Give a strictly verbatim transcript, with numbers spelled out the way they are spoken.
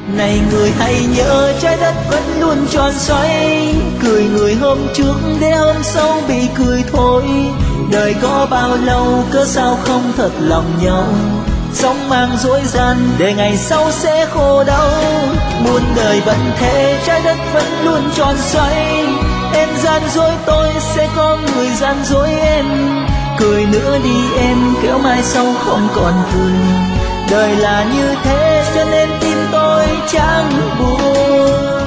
Này người hãy nhớ trái đất vẫn luôn tròn xoay, cười người hôm trước để hôm sau bị cười thôi. Đời có bao lâu cớ sao không thật lòng nhau, sống mang dối gian để ngày sau sẽ khổ đau. Muôn đời vẫn thế, trái đất vẫn luôn tròn xoay, em gian dối tôi sẽ có người gian dối em. Cười nữa đi em, kéo mai sau không còn cười. Đời là như thế cho nên tim tôi chẳng buồn.